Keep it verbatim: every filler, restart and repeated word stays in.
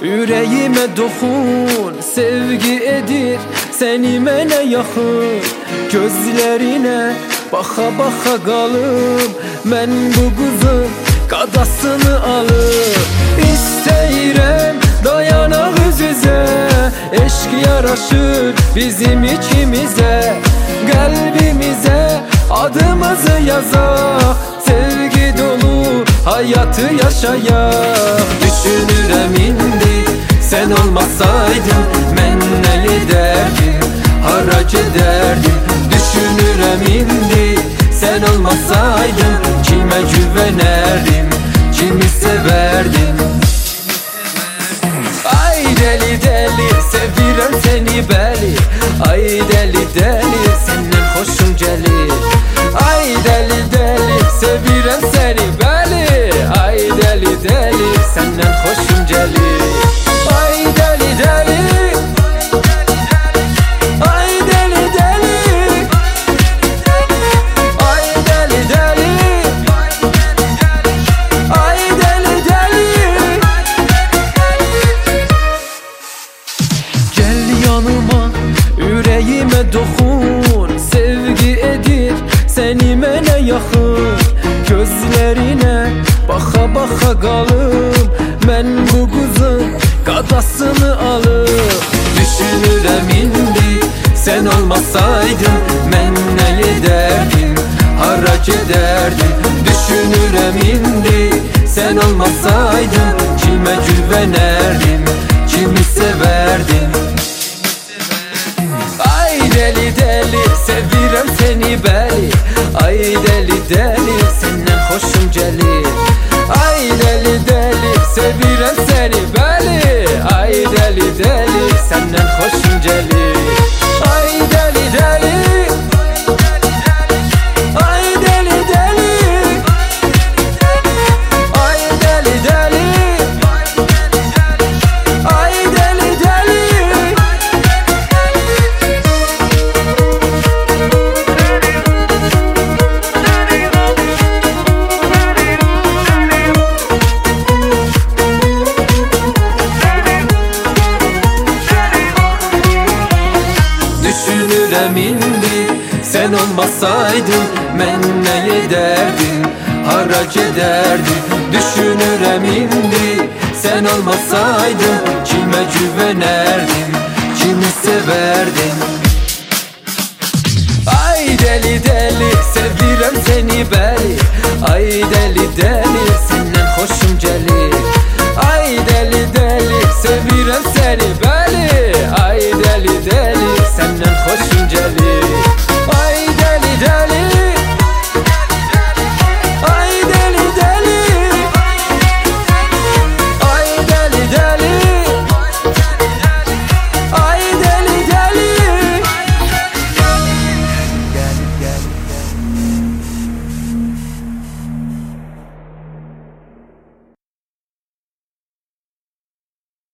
Yüreğime dokun, sevgi edir seni mənə yaxın. Gözlerine baka baka qalım, mən bu qızın qadasını alım. İstəyirəm dayanaq üz-üzə, eşq yaraşır bizim ikimizə. Qəlbimizə adımızı yazaq, sevgi dolu hayatı yaşayaq. Düşünürəm indi sen olmasaydın, mən nə edərdim, hara gedərdim. Düşünürəm indi sen olmasaydın, kimə güvənərdim, kimi sevərdim. Ay deli deli sevirəm seni bəli, ay deli deli səndən xoşum gəlir. Ay deli deli sevirəm seni bəli, ay deli deli səndən xoşum gəlir. Ay deli deli, ay deli deli, ay deli deli, ay deli deli. Gel yanıma, yüreğime dokun, sevgi edir seni mənə yaxın. Gözlerine baka baka qalım, mən bu qızın qadasını alım. Düşünürəm indi sen olmasaydın, mən nə edərdim, hara gedərdim. Düşünürəm indi sen olmasaydın, kimə güvənərdim, kimi sevərdim. Ay deli deli sevirəm seni bəli, ay deli deli səndən xoşum gəlir. Ay deli deli sevirəm seni bəli, ay deli deli səndən xoşum gəlir. Ay deli deli, ay deli deli, ay deli deli, ay deli deli. Düşünürəm indi sen olmasaydın, mən nə edərdim, hara gedərdim. Düşünürəm indi sen olmasaydın, kimə güvənərdim, kimi sevərdim. Ay deli deli sevirəm